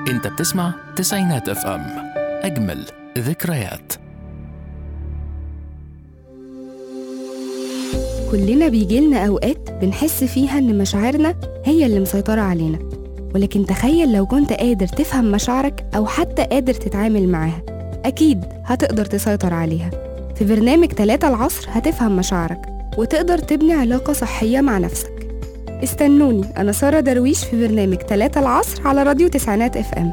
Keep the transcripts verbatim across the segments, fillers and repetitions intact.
انت بتسمع تسعينات اف ام، اجمل ذكريات. كلنا بيجيلنا أوقات بنحس فيها إن مشاعرنا هي اللي مسيطرة علينا، ولكن تخيل لو كنت قادر تفهم مشاعرك أو حتى قادر تتعامل معاها، أكيد هتقدر تسيطر عليها. في برنامج تلاتة العصر هتفهم مشاعرك وتقدر تبني علاقة صحية مع نفسك. استنوني، أنا سارة درويش في برنامج تلاتة العصر على راديو تسعينات اف ام.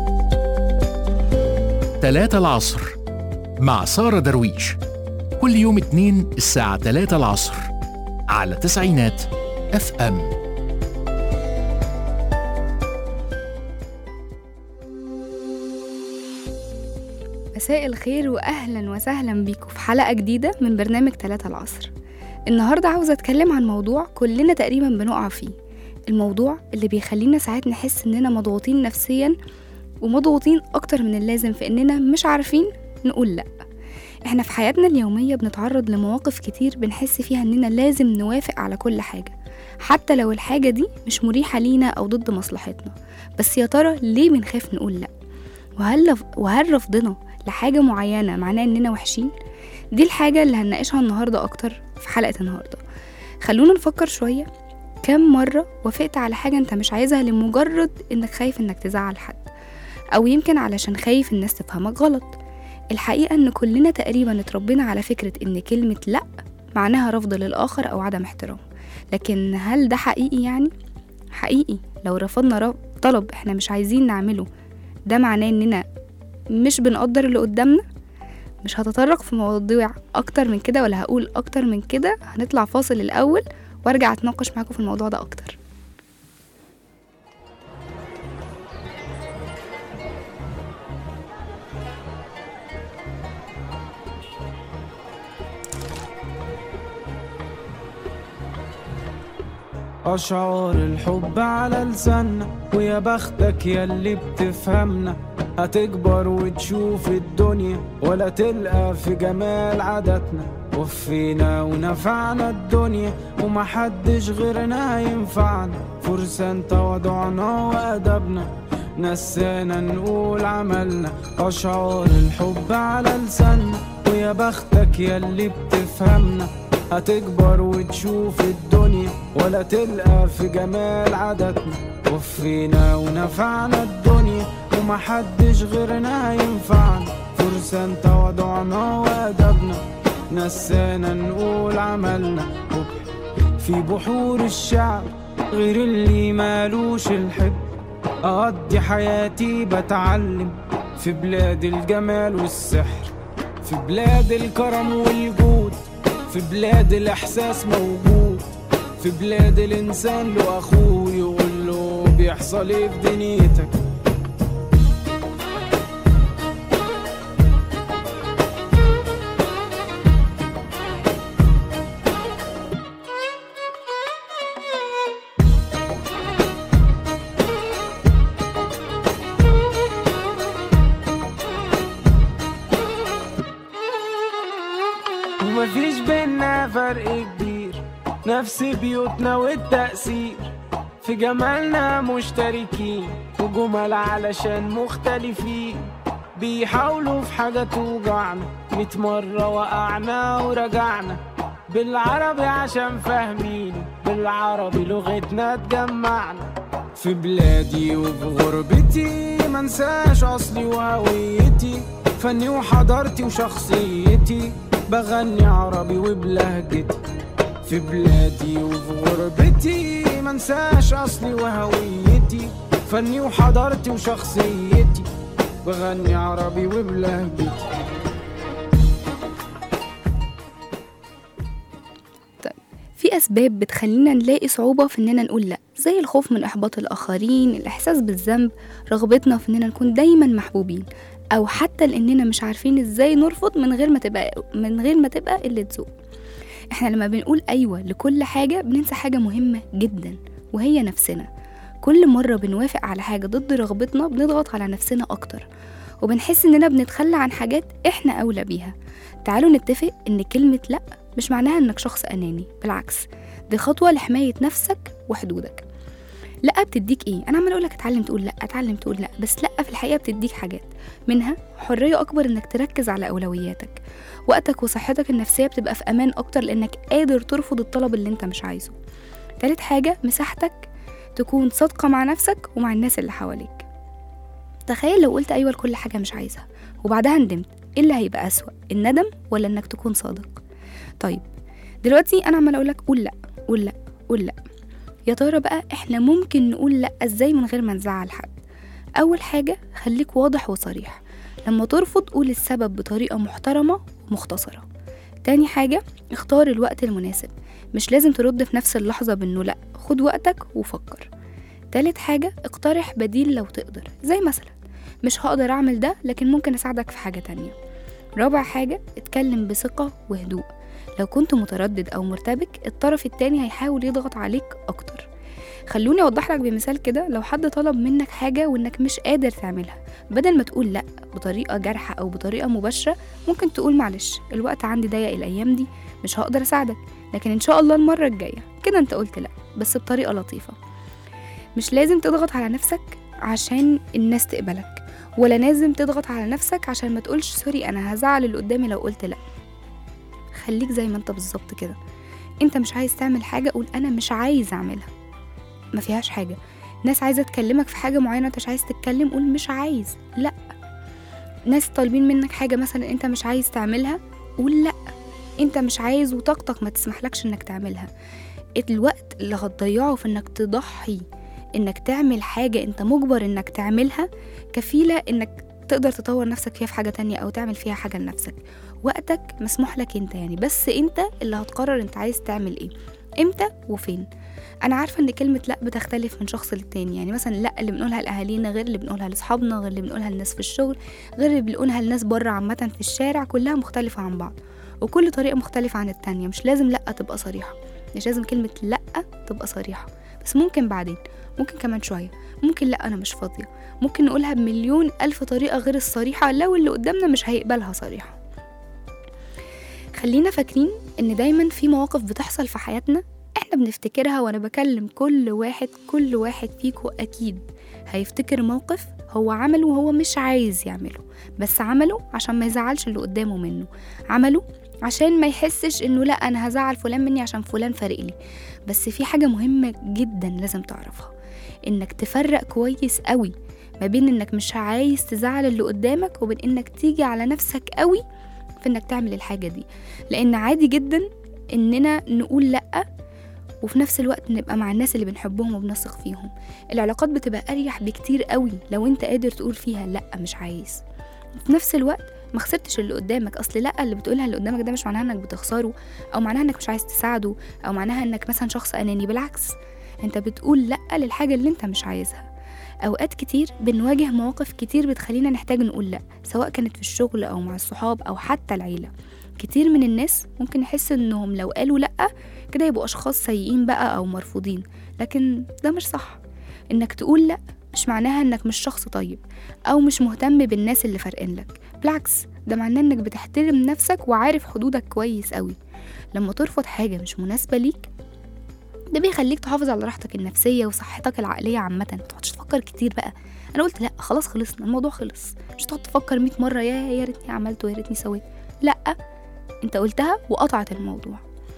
تلاتة العصر مع سارة درويش، كل يوم اتنين الساعة تلاتة العصر على تسعينات اف ام. مساء الخير وأهلا وسهلا بيكم في حلقة جديدة من برنامج تلاتة العصر. النهاردة عاوزة أتكلم عن موضوع كلنا تقريبا بنقع فيه، الموضوع اللي بيخلينا ساعات نحس إننا مضغوطين نفسيا ومضغوطين أكتر من اللازم في إننا مش عارفين نقول لأ. احنا في حياتنا اليومية بنتعرض لمواقف كتير بنحس فيها إننا لازم نوافق على كل حاجة، حتى لو الحاجة دي مش مريحة لينا أو ضد مصلحتنا. بس يا ترى ليه بنخاف نقول لأ؟ وهل, وهل رفضنا لحاجة معينة معناه إننا وحشين؟ دي الحاجة اللي هنناقشها النهاردة أكتر في حلقة النهاردة. خلونا نفكر شوية، كم مرة وافقت على حاجة انت مش عايزها لمجرد انك خايف انك تزعل حد، او يمكن علشان خايف الناس تفهمك غلط؟ الحقيقة ان كلنا تقريبا اتربينا على فكرة ان كلمة لأ معناها رفض للآخر او عدم احترام. لكن هل ده حقيقي؟ يعني حقيقي لو رفضنا طلب احنا مش عايزين نعمله، ده معناه اننا مش بنقدر اللي قدامنا؟ مش هتطرق في مواضيع اكتر من كده ولا هقول اكتر من كده. هنطلع فاصل الاول وارجع اتناقش معاكم في الموضوع ده اكتر. أشعار الحب على لساننا، ويا بختك ياللي بتفهمنا. هتكبر وتشوف الدنيا ولا تلقى في جمال عاداتنا. وفينا ونفعنا الدنيا ومحدش غيرنا ينفعنا. فرسان تواضعنا وأدبنا نسانا نقول عملنا. أشعار الحب على لساننا، ويا بختك ياللي بتفهمنا. هتكبر وتشوف الدنيا ولا تلقى في جمال عاداتنا. وفينا ونفعنا الدنيا ومحدش غيرنا ينفعنا. فرسان تواضعنا وأدبنا نسانا نقول عملنا. في بحور الشعب غير اللي مالوش الحب، أقضي حياتي بتعلم في بلاد الجمال والسحر. في بلاد الكرم والجود، في بلاد الإحساس موجود. في بلاد الإنسان له أخوه يقول له بيحصل إيه في دنيتك. ومفيش بينا فرق كبير، نفس بيوتنا والتأثير. في جمالنا مشتركين وجمال علشان مختلفين. بيحاولوا في حاجة توجعنا، ميت مرة وقعنا ورجعنا. بالعربي عشان فاهمين، بالعربي لغتنا تجمعنا. في بلادي وفي غربتي منساش أصلي وهويتي. فني وحضارتي وشخصيتي بغني عربي وبلهجتي. في بلادي وفي غربتي منساش أصلي وهويتي. فني وحضارتي وشخصيتي بغني عربي وبلهجتي. طيب، في أسباب بتخلينا نلاقي صعوبة في إننا نقول لأ، زي الخوف من إحباط الآخرين، الإحساس بالذنب، رغبتنا في إننا نكون دايما محبوبين، أو حتى لأننا مش عارفين إزاي نرفض من غير ما تبقى من غير ما تبقى قلة ذوق. إحنا لما بنقول أيوة لكل حاجة بننسى حاجة مهمة جدا، وهي نفسنا. كل مرة بنوافق على حاجة ضد رغبتنا بنضغط على نفسنا أكتر، وبنحس إننا بنتخلى عن حاجات إحنا أولى بيها. تعالوا نتفق إن كلمة لأ مش معناها إنك شخص أناني، بالعكس دي خطوة لحماية نفسك وحدودك. لا بتديك ايه؟ انا عمال اقولك اتعلم تقول لا، اتعلم تقول لا، بس لا في الحقيقه بتديك حاجات، منها حريه اكبر انك تركز على اولوياتك، وقتك وصحتك النفسيه بتبقى في امان اكتر لانك قادر ترفض الطلب اللي انت مش عايزه. تالت حاجه مساحتك تكون صادقه مع نفسك ومع الناس اللي حواليك. تخيل لو قلت ايوه لكل حاجه مش عايزها وبعدها ندمت، ايه اللي هيبقى اسوأ، الندم ولا انك تكون صادق؟ طيب دلوقتي انا عمال اقولك قول لا قول لا قول لا، يا ترى بقى احنا ممكن نقول لا ازاي من غير ما نزعل حد؟ اول حاجه خليك واضح وصريح، لما ترفض قول السبب بطريقه محترمه ومختصره. تاني حاجه اختار الوقت المناسب، مش لازم ترد في نفس اللحظه بانه لا، خد وقتك وفكر. تالت حاجه اقترح بديل لو تقدر، زي مثلا مش هقدر اعمل ده لكن ممكن اساعدك في حاجه تانية. رابع حاجه اتكلم بثقه وهدوء، لو كنت متردد او مرتبك الطرف التاني هيحاول يضغط عليك اكتر. خلوني اوضح لك بمثال كده، لو حد طلب منك حاجه وانك مش قادر تعملها، بدل ما تقول لا بطريقه جارحه او بطريقه مباشره، ممكن تقول معلش الوقت عندي ضيق الايام دي مش هقدر اساعدك، لكن ان شاء الله المره الجايه. كده انت قلت لا بس بطريقه لطيفه. مش لازم تضغط على نفسك عشان الناس تقبلك، ولا لازم تضغط على نفسك عشان ما تقولش سوري انا هزعل اللي قدامي لو قلت لا. خليك زي ما انت بالظبط كده، انت مش عايز تعمل حاجه قول انا مش عايز اعملها، ما فيهاش حاجه. ناس عايزه تكلمك في حاجه معينه انت مش عايز تتكلم قول مش عايز. لا، ناس طالبين منك حاجه مثلا انت مش عايز تعملها قول لا، انت مش عايز وطاقتك ما تسمحلكش انك تعملها. الوقت اللي هتضيعه في انك تضحي انك تعمل حاجه انت مجبر انك تعملها كفيله انك تقدر تطور نفسك فيها في حاجه تانية او تعمل فيها حاجه لنفسك. وقتك مسموح لك انت يعني، بس انت اللي هتقرر انت عايز تعمل ايه امتى وفين. انا عارفه ان كلمه لا بتختلف من شخص للتاني، يعني مثلا لا اللي بنقولها لاهالينا غير اللي بنقولها لاصحابنا غير اللي بنقولها للناس في الشغل غير اللي بنقولها للناس بره عامه في الشارع، كلها مختلفه عن بعض وكل طريقه مختلفه عن التانية. مش لازم لا تبقى صريحه، مش لازم كلمه لا تبقى صريحه، بس ممكن بعدين، ممكن كمان شويه، ممكن لا انا مش فاضيه، ممكن نقولها بمليون الف طريقه غير الصريحه لو اللي قدامنا مش هيقبلها صريحه. خلينا فاكرين ان دايما في مواقف بتحصل في حياتنا احنا بنفتكرها، وانا بكلم كل واحد كل واحد فيكو اكيد هيفتكر موقف هو عمله وهو مش عايز يعمله، بس عمله عشان ما يزعلش اللي قدامه منه، عمله عشان ما يحسش انه لا انا هزعل فلان مني عشان فلان فارق لي. بس في حاجة مهمة جدا لازم تعرفها، انك تفرق كويس قوي ما بين انك مش عايز تزعل اللي قدامك وبين انك تيجي على نفسك قوي في انك تعمل الحاجة دي. لان عادي جدا اننا نقول لأ وفي نفس الوقت نبقى مع الناس اللي بنحبهم وبنثق فيهم. العلاقات بتبقى اريح بكتير قوي لو انت قادر تقول فيها لأ مش عايز، وفي نفس الوقت ما خسرتش اللي قدامك. اصل لا اللي بتقولها اللي قدامك ده مش معناها انك بتخسره او معناها انك مش عايز تساعده او معناها انك مثلا شخص اناني، بالعكس انت بتقول لا للحاجه اللي انت مش عايزها. اوقات كتير بنواجه مواقف كتير بتخلينا نحتاج نقول لا، سواء كانت في الشغل او مع الصحاب او حتى العيله. كتير من الناس ممكن يحس انهم لو قالوا لا كده يبقوا اشخاص سيئين بقى او مرفوضين، لكن ده مش صح. انك تقول لا مش معناها انك مش شخص طيب او مش مهتم بالناس اللي فارقين لك، بالعكس ده معناه انك بتحترم نفسك وعارف حدودك كويس قوي. لما ترفض حاجة مش مناسبة ليك ده بيخليك تحافظ على راحتك النفسية وصحتك العقلية عامة. متقعدش تفكر كتير بقى، انا قلت لا خلاص خلصنا الموضوع خلص، مش تقعد تفكر مية مرة يا يا ريتني عملت ويا ريتني سويت. لا انت قلتها وقطعت الموضوع.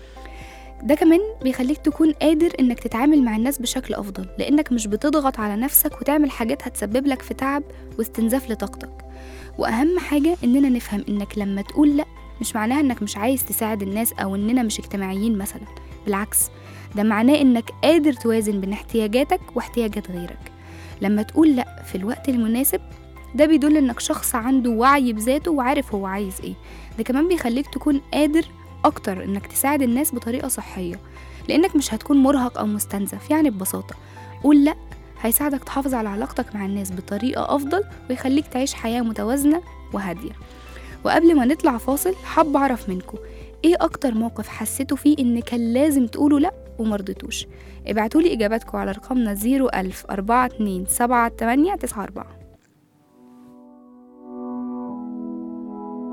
ده كمان بيخليك تكون قادر انك تتعامل مع الناس بشكل افضل، لانك مش بتضغط على نفسك وتعمل حاجات هتسبب لك في تعب واستنزاف لطاقتك. واهم حاجة اننا نفهم انك لما تقول لا مش معناها انك مش عايز تساعد الناس او اننا مش اجتماعيين مثلا، بالعكس ده معناه انك قادر توازن بين احتياجاتك واحتياجات غيرك. لما تقول لا في الوقت المناسب ده بيدل انك شخص عنده وعي بذاته وعارف هو عايز ايه. ده كمان بيخليك تكون قادر اكتر انك تساعد الناس بطريقة صحية، لانك مش هتكون مرهق او مستنزف. يعني ببساطة قول لا هيساعدك تحافظ على علاقتك مع الناس بطريقة افضل ويخليك تعيش حياة متوازنة وهادية. وقبل ما نطلع فاصل حاب اعرف منكم ايه اكتر موقف حسيتوا فيه ان كان لازم تقولوا لا ومرضتوش؟ ابعتولي اجاباتكم على رقمنا زيرو ألف أربعة اتنين سبعة تمانية تسعة أربعة.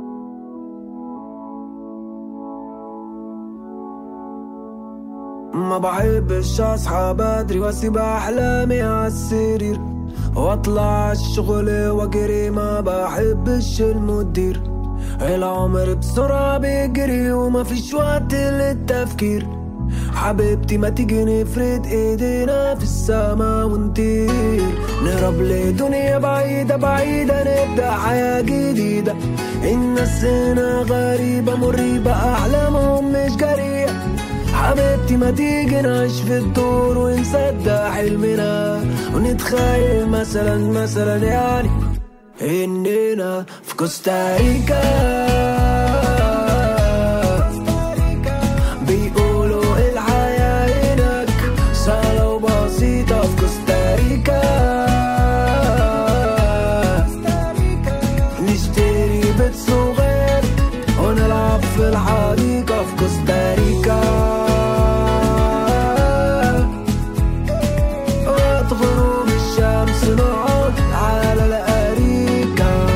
ما ما بحبش اصحى بدري واسيب احلامي عالسرير واطلع الشغل واجري، ما بحبش المدير. العمر بسرعة بيجري وما فيش وقت للتفكير. حبيبتي ما تيجي نفرد ايدينا في السما ونطير، نهرب لدنيا بعيدة بعيدة نبدأ حياة جديدة. الناس هنا غريبة مريبة أحلامهم مش جريئة. حبيبتي ما تيجي نعيش في الدور ونصدق حلمنا ونتخيل مثلا مثلا يعني إننا في كوستاريكا. بيقولوا الحياة هناك سهلة وبسيطة في كوستاريكا. نشتري بيت صغير ونلعب في الحديقة في كوستاريكا. وقت غروب الشمس نقعد على الأريكة.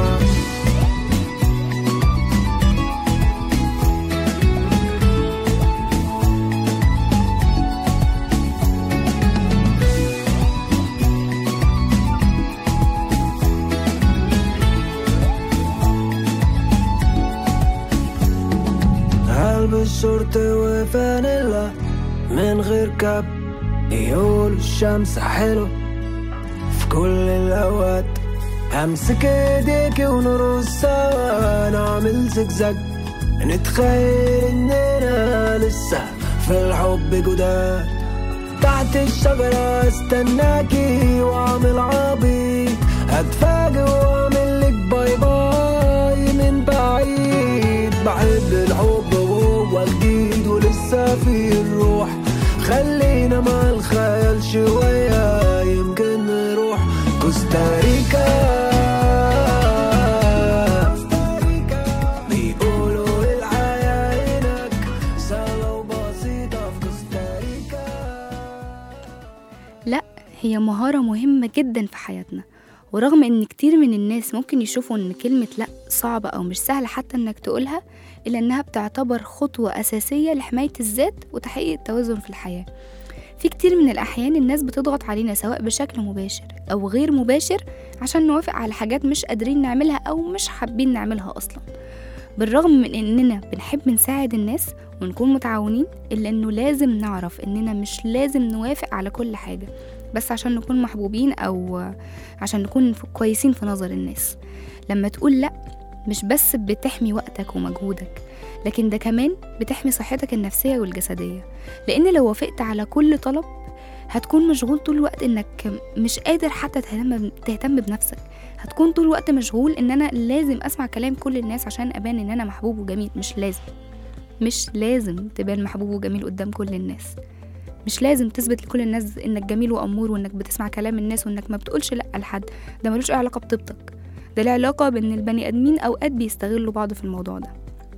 هلبس شورت وفانيلا من غير كاب، يقول الشمس حلو في كل الأوقات. همسك ايديك ونرقص سوا نعمل زجزاج، نتخيل اننا لسه في الحب جداد. تحت الشجرة استناكي واعمل عبيط، هتفاجئ واعمل لك باي باي من بعيد. بحب الحب وهو جديد ولسه فيه الروح، خلينا مع الخيال شوية يمكن نروح كوستاريكا. بيقولوا الحياة هناك سهلة وبسيطة في كوستاريكا. لا، هي مهارة مهمة جدا في حياتنا، ورغم ان كتير من الناس ممكن يشوفوا ان كلمة لا صعبة او مش سهلة حتى انك تقولها، الا انها بتعتبر خطوة اساسية لحماية الذات وتحقيق التوازن في الحياة. في كتير من الاحيان الناس بتضغط علينا سواء بشكل مباشر او غير مباشر عشان نوافق على حاجات مش قادرين نعملها او مش حابين نعملها اصلا. بالرغم من اننا بنحب نساعد الناس ونكون متعاونين، الا انه لازم نعرف اننا مش لازم نوافق على كل حاجة بس عشان نكون محبوبين أو عشان نكون كويسين في نظر الناس. لما تقول لأ مش بس بتحمي وقتك ومجهودك، لكن ده كمان بتحمي صحتك النفسية والجسدية. لأن لو وافقت على كل طلب هتكون مشغول طول الوقت إنك مش قادر حتى تهتم, تهتم بنفسك. هتكون طول الوقت مشغول إن أنا لازم أسمع كلام كل الناس عشان أبان إن أنا محبوب وجميل. مش لازم مش لازم تبان محبوب وجميل قدام كل الناس. مش لازم تثبت لكل الناس انك جميل وامور وانك بتسمع كلام الناس وانك ما بتقولش لا لحد. ده ملوش اي علاقه بطيبتك، ده له علاقه بان البني ادمين اوقات بيستغلوا بعض في الموضوع ده.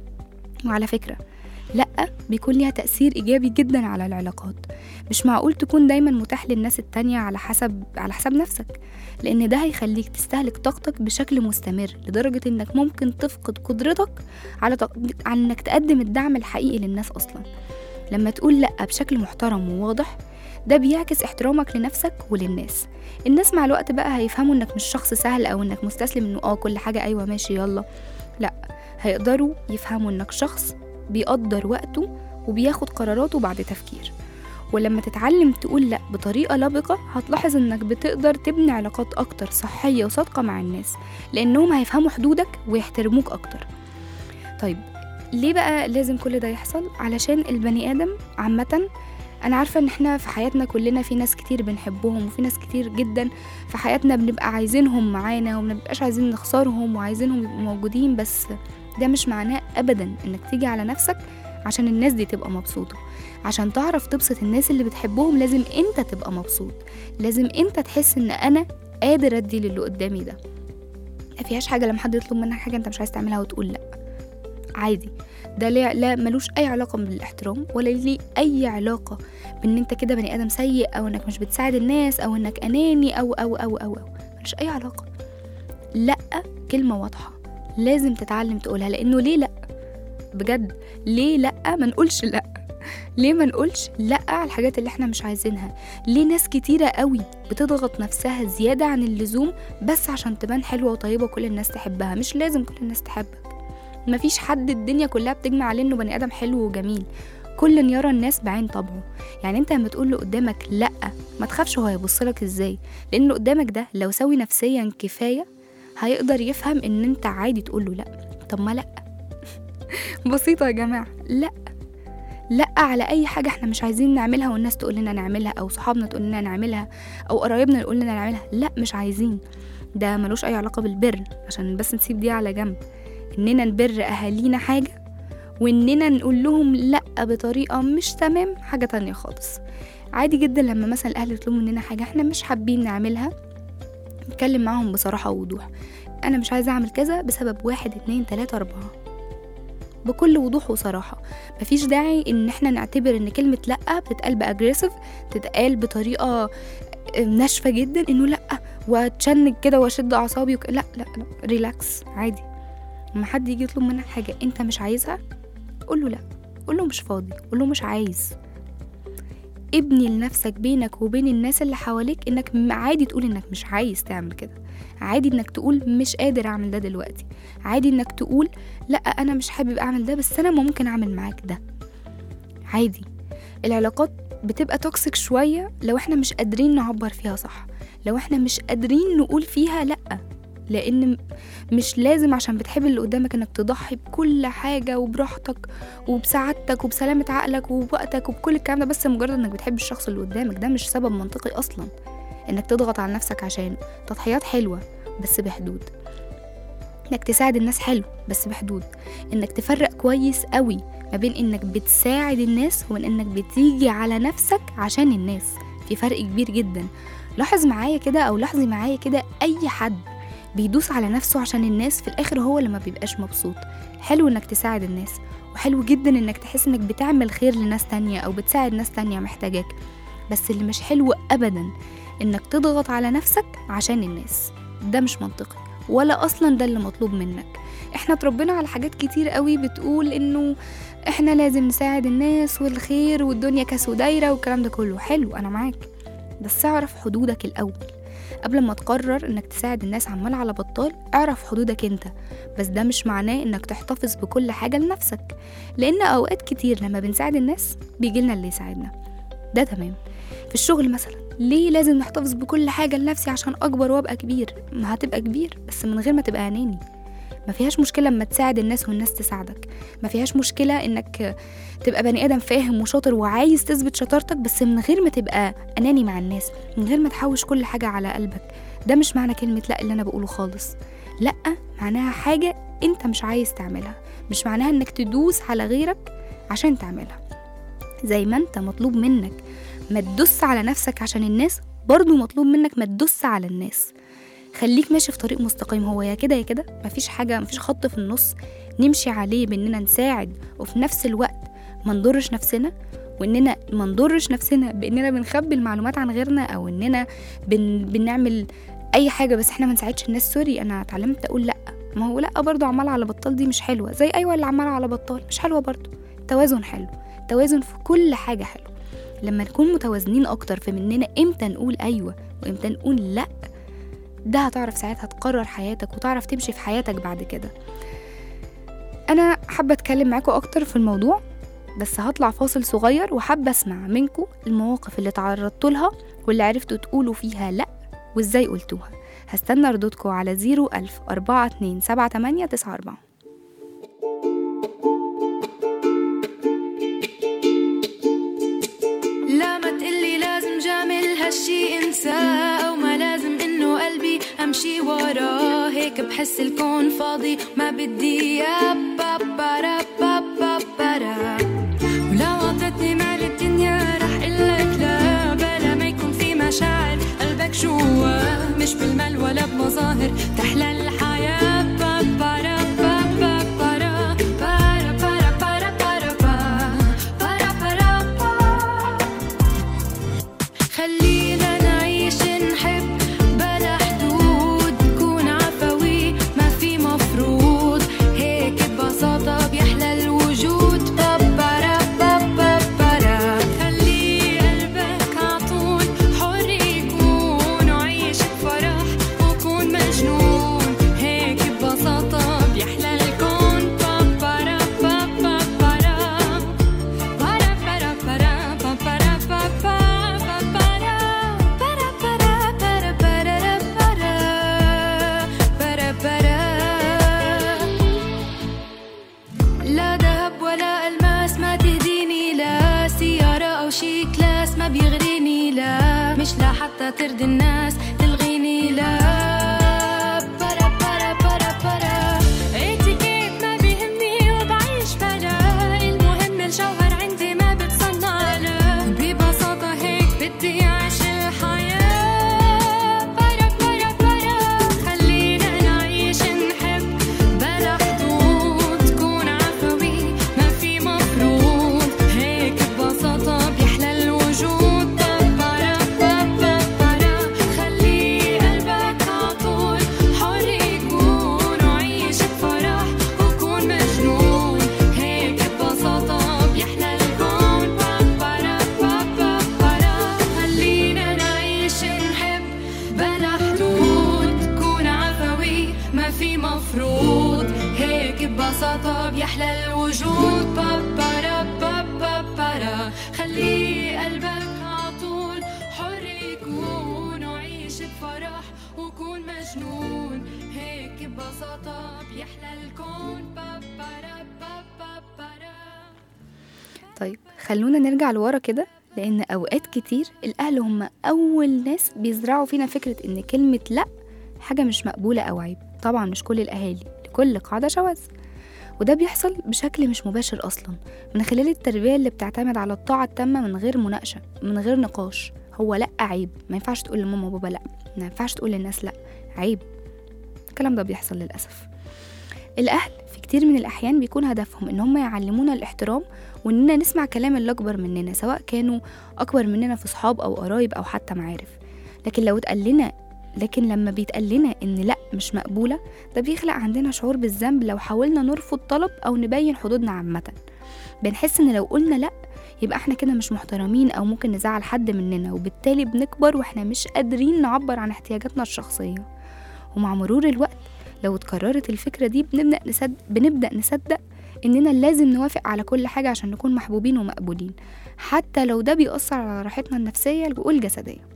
وعلى فكره لا بيكون ليها تاثير ايجابي جدا على العلاقات. مش معقول تكون دايما متاح للناس التانية على حسب على حساب نفسك، لان ده هيخليك تستهلك طاقتك بشكل مستمر لدرجه انك ممكن تفقد قدرتك على تق... على انك تقدم الدعم الحقيقي للناس اصلا. لما تقول لأ بشكل محترم وواضح، ده بيعكس احترامك لنفسك وللناس. الناس مع الوقت بقى هيفهموا انك مش شخص سهل او انك مستسلم انه اه كل حاجة ايوه ماشي يلا. لا، هيقدروا يفهموا انك شخص بيقدر وقته وبياخد قراراته بعد تفكير. ولما تتعلم تقول لأ بطريقة لبقة هتلاحظ انك بتقدر تبني علاقات اكتر صحية وصادقة مع الناس، لانهم هيفهموا حدودك ويحترموك اكتر. طيب ليه بقى لازم كل ده يحصل؟ علشان البني آدم عامة، أنا عارفة إن إحنا في حياتنا كلنا في ناس كتير بنحبهم وفي ناس كتير جدا في حياتنا بنبقى عايزينهم معانا ومنبقاش عايزين نخسرهم وعايزينهم يبقوا موجودين، بس ده مش معناه أبدا إنك تيجي على نفسك عشان الناس دي تبقى مبسوطة. عشان تعرف تبسط الناس اللي بتحبهم لازم أنت تبقى مبسوط، لازم أنت تحس إن أنا قادر أدي للي قدامي ده. مفيهاش حاجة لما حد يطلب منك حاجة أنت مش عايز تعملها وتقول لأ، عادي. ده لا ملوش اي علاقه بالاحترام ولا ليه اي علاقه بان انت كده بني ادم سيء او انك مش بتساعد الناس او انك اناني او او او او, أو. ملوش اي علاقه. لا كلمه واضحه لازم تتعلم تقولها، لانه ليه لا؟ بجد ليه لا؟ ما نقولش لا. ليه ما نقولش لأ على الحاجات اللي احنا مش عايزينها؟ ليه ناس كتيرة قوي بتضغط نفسها زيادة عن اللزوم بس عشان تبان حلوة وطيبة وكل الناس تحبها؟ مش لازم كل الناس تحبك، مفيش حد الدنيا كلها بتجمع عليه انه بني ادم حلو وجميل، كل يرى الناس بعين طبعه. يعني انت لما تقول له قدامك لأ ما تخافش هو هيبصلك ازاي، لان اللي قدامك ده لو سوي نفسيا كفاية هيقدر يفهم ان انت عادي تقول له لأ. طب ما لأ بسيطة يا جماعة، لأ لأ على أي حاجة احنا مش عايزين نعملها والناس تقول لنا نعملها، أو صحابنا تقول لنا نعملها، أو قرايبنا يقول لنا نعملها. لأ مش عايزين، ده ملوش أي علاقة بالبر، عشان بس نسيب دي على جنب. إننا نبر أهالينا حاجة، وإننا نقول لهم لأ بطريقة مش تمام حاجة تانية خالص. عادي جدا لما مثلا الأهل يطلبوا مننا حاجة احنا مش حابين نعملها، نتكلم معهم بصراحة ووضوح، أنا مش عايزة أعمل كذا بسبب واحد اتنين تلاتة أربعة، بكل وضوح وصراحة. مفيش داعي ان احنا نعتبر ان كلمة لأ بتتقال بأجريسيف، تتقال بطريقة ناشفة جدا، انه لأ واتشنج كده واشد اعصابي وك... لا لا لا ريلاكس عادي. لما حد يجي يطلب منك حاجة انت مش عايزها قول له لا، قول له مش فاضي، قول له مش عايز. ابني لنفسك بينك وبين الناس اللي حواليك انك عادي تقول انك مش عايز تعمل كده، عادي انك تقول مش قادر اعمل ده دلوقتي، عادي انك تقول لا انا مش حابب اعمل ده بس انا ممكن اعمل معاك ده، عادي. العلاقات بتبقى توكسيك شوية لو احنا مش قادرين نعبر فيها صح، لو احنا مش قادرين نقول فيها لا، لان مش لازم عشان بتحب اللي قدامك انك تضحي بكل حاجة وبراحتك وبسعادتك وبسلامة عقلك وبوقتك وبكل الكلام ده بس مجرد انك بتحب الشخص اللي قدامك. ده مش سبب منطقي اصلا انك تضغط على نفسك عشان تضحيات حلوة بس بحدود، انك تساعد الناس حلو بس بحدود، انك تفرق كويس قوي ما بين انك بتساعد الناس ومن انك بتيجي على نفسك عشان الناس. في فرق كبير جدا. لاحظ معايا كده او لاحظي معايا كده، اي حد بيدوس على نفسه عشان الناس في الاخر هو اللي ما بيبقاش مبسوط. حلو انك تساعد الناس، وحلو جدا انك تحس انك بتعمل خير لناس تانية او بتساعد ناس تانية محتاجاك، بس اللي مش حلو ابدا انك تضغط على نفسك عشان الناس. ده مش منطقي ولا اصلا ده اللي مطلوب منك. احنا اتربينا على حاجات كتير قوي بتقول انه احنا لازم نساعد الناس والخير والدنيا كاس ودايره والكلام ده كله. حلو انا معاك، بس اعرف حدودك الاول قبل ما تقرر انك تساعد الناس عمال على بطال. اعرف حدودك انت، بس ده مش معناه انك تحتفظ بكل حاجه لنفسك، لان اوقات كتير لما بنساعد الناس بيجيلنا اللي يساعدنا. ده تمام. في الشغل مثلا ليه لازم نحتفظ بكل حاجه لنفسي عشان اكبر وابقى كبير؟ ما هتبقى كبير بس من غير ما تبقى اناني. ما فيهاش مشكله لما تساعد الناس والناس تساعدك، ما فيهاش مشكله انك تبقى بني ادم فاهم وشاطر وعايز تثبت شطارتك بس من غير ما تبقى اناني مع الناس، من غير ما تحوش كل حاجه على قلبك. ده مش معنى كلمه لا اللي انا بقوله خالص. لا معناها حاجه انت مش عايز تعملها، مش معناها انك تدوس على غيرك عشان تعملها. زي ما انت مطلوب منك ما تدوس على نفسك عشان الناس، برضو مطلوب منك ما تدوس على الناس. خليك ماشي في طريق مستقيم، هو يا كده يا كده، مفيش حاجة مفيش خط في النص نمشي عليه باننا نساعد وفي نفس الوقت ما نضرش نفسنا، واننا ما نضرش نفسنا باننا بنخبي المعلومات عن غيرنا، او اننا بن... بنعمل اي حاجة بس احنا ما نساعدش الناس. سوري انا اتعلمت اقول لا. ما هو لا برضو عمال على بطال دي مش حلوة، زي ايوه اللي عمال على بطال مش حلوة برضو. توازن حلو، توازن في كل حاجة حلو. لما نكون متوازنين اكتر في مننا امتى نقول ايوه وامتى نقول لا، ده هتعرف ساعتها تقرر حياتك وتعرف تمشي في حياتك بعد كده. انا حابة اتكلم معاكم اكتر في الموضوع بس هطلع فاصل صغير، وحابة اسمع منكم المواقف اللي تعرضتوا لها واللي عرفتوا تقولوا فيها لا وازاي قلتوها. هستنى ردودكم على زيرو ألف أربعة اتنين سبعة تمانية تسعة أربعة. لا ما تقلي لازم جامل هالشي انساه، او ما لازم انه قلبي امشي وراه، هيك بحس الكون فاضي ما بدي يا بابارا بابارا. ولو عطتني مال الدنيا رح قلك لا، بلا ما يكون في مشاعر قلبك جوا، مش بالمال ولا بمظاهر تحلى الحياة. بابارا بابارا بارا بارا بارا بارا بارا بارا بارا. خلينا نعيش نحب بلا حدود، نكون عفوي ما في مفروض، هيك ببساطة بيحلى الوجود. بابارا بابارا ترضيني لا، مش لا حتى ترضي الناس تلغيني لا. برا برا برا برا اتيكيت ما بيهمني وبعيش بلا، المهم الجوهر عندي ما بتصنع لا، ببساطة هيك بدي أعيش الحياة. برا برا برا خلينا نعيش نحب بلا حدود، تكون عفوي ما في مفروض، هيك ببساطة بيحلى الوجود. برا برا برا خلي قلبك عطول حر يكون وعيش بفرح وكون مجنون، هيك ببساطة بيحلى الكون. برا برا برا خلينا نعيش نحب بلا حدود، تكون عفوي ما في مفروض، هيك ببساطة بيحلى الوجود. برا برا برا خلي قلبك عطول حر يكون وعيش بفرح وكون مجنون، هيك ببساطة بيحلى الكون. برا برا برا طيب خلونا نرجع لورا كده، لأن أوقات كتير الأهل هم أول ناس بيزرعوا فينا فكرة إن كلمة لأ حاجة مش مقبولة أو عيب. طبعا مش كل الأهالي، لكل قاعدة شواذ، وده بيحصل بشكل مش مباشر أصلا من خلال التربية اللي بتعتمد على الطاعة التامة من غير مناقشة، من غير نقاش. هو لأ عيب، ما ينفعش تقول لماما وبابا لأ، ما ينفعش تقول للناس لأ، عيب. الكلام ده بيحصل للأسف. الأهل في كتير من الأحيان بيكون هدفهم إن هم يعلمونا الاحترام، وإننا نسمع كلام اللي أكبر مننا، سواء كانوا أكبر مننا في صحاب أو قرايب أو حتى معارف. لكن لو اتقال لنا لكن لما بيتقال لنا إن لأ مش مقبولة، ده بيخلق عندنا شعور بالذنب لو حاولنا نرفض طلب أو نبين حدودنا عامة. بنحس إن لو قلنا لأ يبقى احنا كده مش محترمين أو ممكن نزعل حد مننا، وبالتالي بنكبر واحنا مش قادرين نعبر عن احتياجاتنا الشخصية. ومع مرور الوقت لو اتكررت الفكرة دي بنبدأ نصدق, بنبدأ نصدق إننا لازم نوافق على كل حاجة عشان نكون محبوبين ومقبولين، حتى لو ده بيأثر على راحتنا النفسية والجسدية.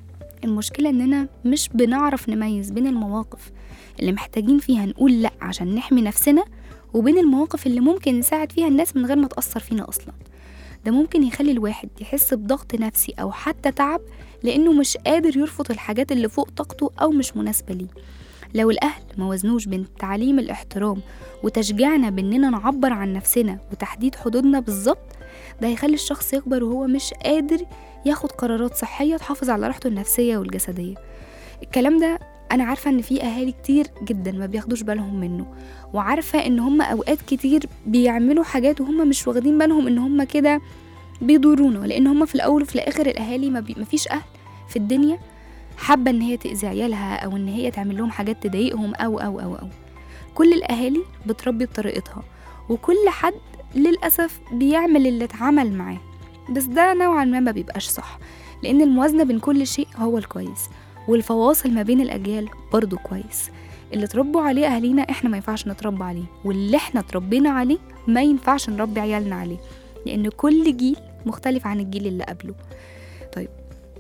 المشكلة إننا مش بنعرف نميز بين المواقف اللي محتاجين فيها نقول لأ عشان نحمي نفسنا، وبين المواقف اللي ممكن نساعد فيها الناس من غير ما تأثر فينا أصلا. ده ممكن يخلي الواحد يحس بضغط نفسي أو حتى تعب، لأنه مش قادر يرفض الحاجات اللي فوق طاقته أو مش مناسبة ليه. لو الأهل ما وزنوش بين تعليم الاحترام وتشجيعنا بأننا نعبر عن نفسنا وتحديد حدودنا بالظبط، ده هيخلي الشخص يكبر وهو مش قادر ياخد قرارات صحية تحافظ على راحته النفسية والجسدية. الكلام ده أنا عارفة إن في أهالي كتير جدا ما بياخدوش بالهم منه، وعارفة إن هم أوقات كتير بيعملوا حاجات وهم مش واخدين بالهم إن هم كده بيضرونا، لأن هم في الأول وفي الآخر الأهالي ما, بي... ما فيش أهل في الدنيا حابة إن هي تأذي عيالها أو إن هي تعمل لهم حاجات تضايقهم أو أو أو أو كل الأهالي بتربي بطريقتها، وكل حد للأسف بيعمل اللي اتعمل معاه، بس ده نوعا ما ما بيبقاش صح، لأن الموازنة بين كل شيء هو الكويس، والفواصل ما بين الأجيال برضو كويس. اللي تربوا عليه أهلينا إحنا ما ينفعش نتربى عليه، واللي إحنا تربينا عليه ما ينفعش نربي عيالنا عليه، لأن كل جيل مختلف عن الجيل اللي قبله. طيب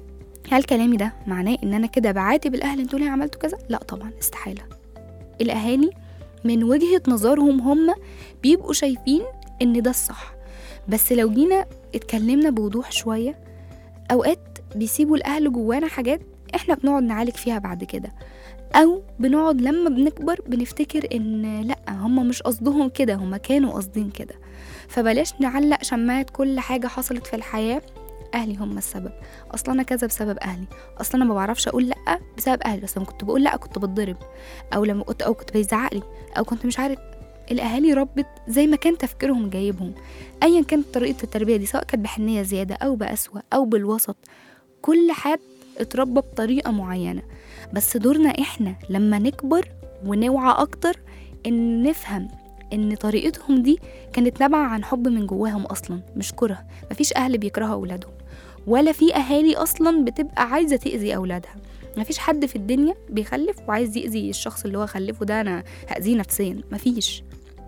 هل كلامي ده معناه إن أنا كده بعاتب الأهل انتوا ليه عملتوا كذا؟ لا طبعا، استحالة. الأهالي من وجهة نظرهم هم بيبقوا شايفين إن ده الصح، بس لو جينا اتكلمنا بوضوح شوية، أوقات بيسيبوا الأهل جوانا حاجات إحنا بنقعد نعالج فيها بعد كده، أو بنقعد لما بنكبر بنفتكر إن لأ هم مش قصدهم كده، هم كانوا قصدين كده. فبلاش نعلق شماعات كل حاجة حصلت في الحياة أهلي هم السبب، أصلا أنا كذا بسبب أهلي، أصلا أنا ما بعرفش أقول لأ بسبب أهلي، بس لما كنت بقول لأ كنت بتضرب، أو لما كنت أو كنت بيزعقلي، أو كنت مش عارف. الأهالي ربت زي ما كان تفكيرهم جايبهم، أيا كانت طريقة التربية دي، سواء كانت بحنية زيادة أو بأسوأ أو بالوسط، كل حد اتربى بطريقة معينة. بس دورنا إحنا لما نكبر ونوعى أكتر إن نفهم إن طريقتهم دي كانت نابعة عن حب من جواهم أصلا، مش كره. مفيش أهل بيكرهوا أولادهم، ولا في أهالي أصلا بتبقى عايزة تأذي أولادها. مفيش حد في الدنيا بيخلف وعايز يأذي الشخص اللي هو خلفه ده، أنا هأذيه نفسيا، مفيش.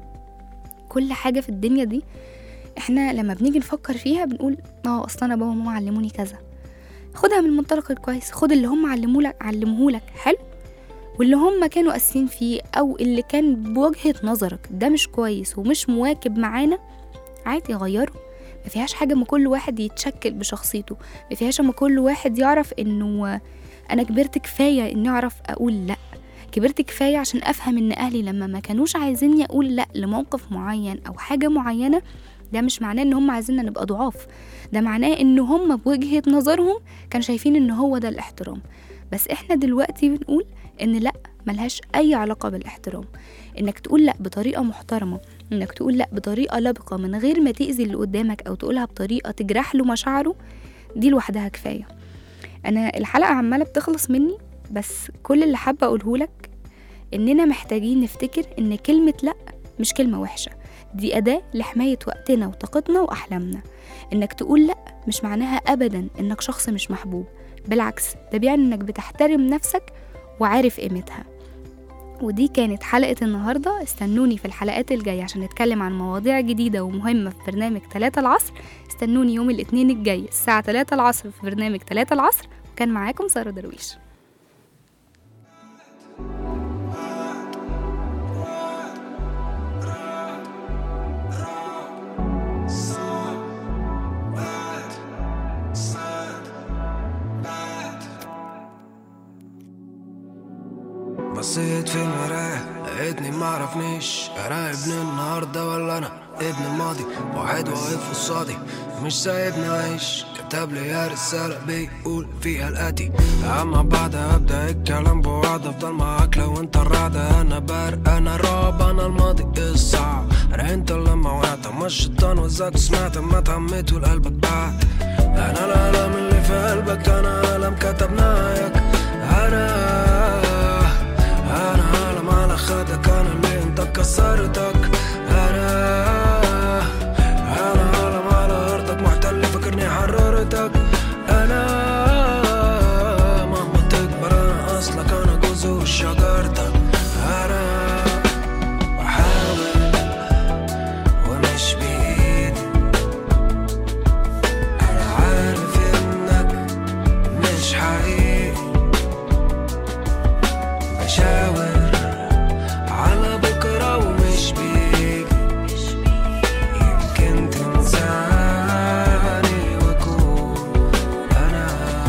كل حاجة في الدنيا دي إحنا لما بنيجي نفكر فيها بنقول اه أصلا بابا وماما علموني كذا، خدها من المنطلق الكويس، خد اللي هم علمولك علموهولك حلو، واللي هم كانوا قاسين فيه أو اللي كان بوجهة نظرك ده مش كويس ومش مواكب معانا، عادي غيره. ما فيهاش حاجة ما كل واحد يتشكل بشخصيته، ما فيهاش ما كل واحد يعرف إنه أنا كبرت كفاية إني أعرف أقول لأ، كبرت كفاية عشان أفهم إن أهلي لما ما كانوش عايزيني أقول لأ لموقف معين أو حاجة معينة، ده مش معناه إن هم عايزيننا نبقى ضعاف، ده معناه إن هم بوجهة نظرهم كانوا شايفين إن هو ده الاحترام. بس إحنا دلوقتي بنقول إن لأ، ملهاش أي علاقة بالاحترام. إنك تقول لأ بطريقة محترمة، إنك تقول لأ بطريقة لبقة من غير ما تأذي اللي قدامك أو تقولها بطريقة تجرح له مشاعره، دي لوحدها كفاية. أنا الحلقة عمالة بتخلص مني، بس كل اللي حابة أقوله لك إننا محتاجين نفتكر إن كلمة لأ مش كلمة وحشة، دي أداة لحماية وقتنا وطاقتنا وأحلامنا. إنك تقول لأ مش معناها أبدا إنك شخص مش محبوب، بالعكس ده بيعني إنك بتحترم نفسك وعارف قيمتها. ودي كانت حلقة النهاردة، استنوني في الحلقات الجاية عشان نتكلم عن مواضيع جديدة ومهمة في برنامج تلاتة العصر. استنوني يوم الاثنين الجاي الساعة تلاتة العصر في برنامج تلاتة العصر، وكان معاكم سارة درويش. بصيت في المراية لقيتني معرفنيش، انا ابن النهاردة ولا انا ابن الماضي؟ واحد واقف قصادي مش سايبني اعيش، كتب لي رسالة بيقول فيها الاتي: اما بعد ابدا الكلام بوعد، افضل معاك لو انت الرعدة، انا بارق انا الرعب انا الماضي الصعب، انا انت لما وقعت ما الشيطان وزاك سمعت ما تهمت والقلبك بعد، انا الالم اللي في قلبك انا الم كتبناك، انا أنا عالم على خدك، أنا اللي انت كسرتك، أنا أنا عالم على أرضك محتل فكرني حررتك، أنا مهما تكبر أنا أصلك، أنا جزء شجرتك، أنا بحاول ومش بإيدي، أنا عارف إنك مش حقيقي، بشاور على بكرة ومش بيجي، يمكن تنساني وأكون أنا.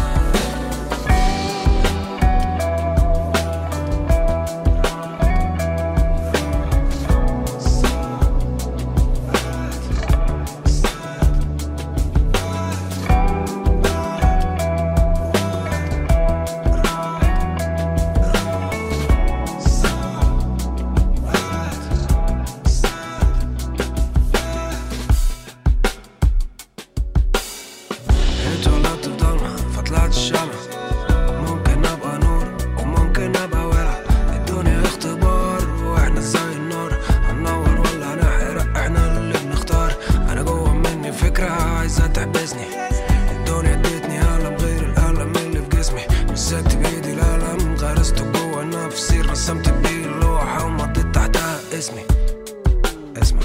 اتولدت في ضلمة فطلعت الشمع، ممكن ابقى نور وممكن ابقى ورع، الدنيا اختبار واحنا زي النار، هننور ولا هنحرق احنا اللي بنختار، انا جوه مني فكرة عايزة تحبسني، الدنيا ادتني ألم غير الألم اللي في جسمي، مسكت بايدي الألم غرسته جوه نفسي، رسمت بيه اللوحة ومضيت تحتها اسمي اسمك،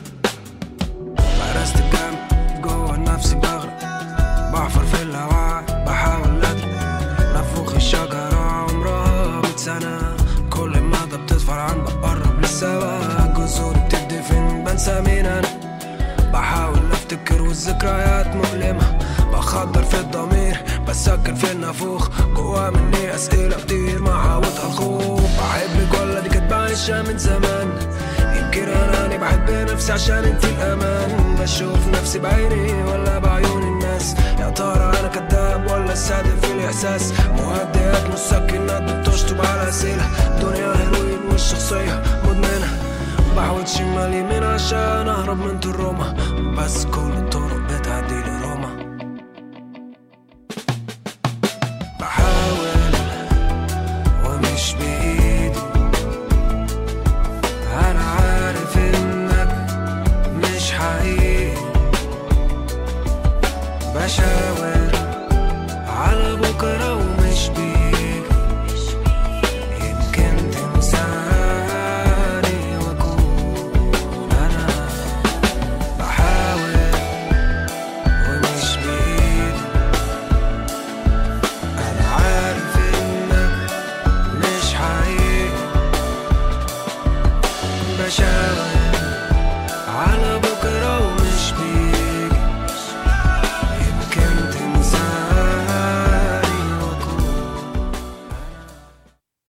غرست الجنب جوه نفسي بغرق، بحفر في الهواء بحاول أدري، نفوخ الشجرة عمرها مية سنة، كل مدى بتتفرعن بقرب للسوا، جذوري بتدفن بنسى مين أنا، بحاول أفتكر والذكريات مؤلمة، بخدر في الضمير بسكن في النافوخ، جوا مني أسئلة كتير ما حاولت الخوف، بحبك ولا دي كانت بعيشها من زمان، يمكن أناني بحب نفسي عشان انتي الأمان، بشوف نفسي بعيني ولا بعيون الناس، يا ترى أنا كداب ولا صادق في الإحساس، مهدئات مسكنات بتشطب على أسئلة، دنيا هيروين والشخصية مدمنة، بحاول شمال يمين عشان أهرب من تروما، بس كل الطرق بتعدي لروما، بحاول ومش بإيدي، أنا عارف إنك مش حقيقي، بشاور على بكرة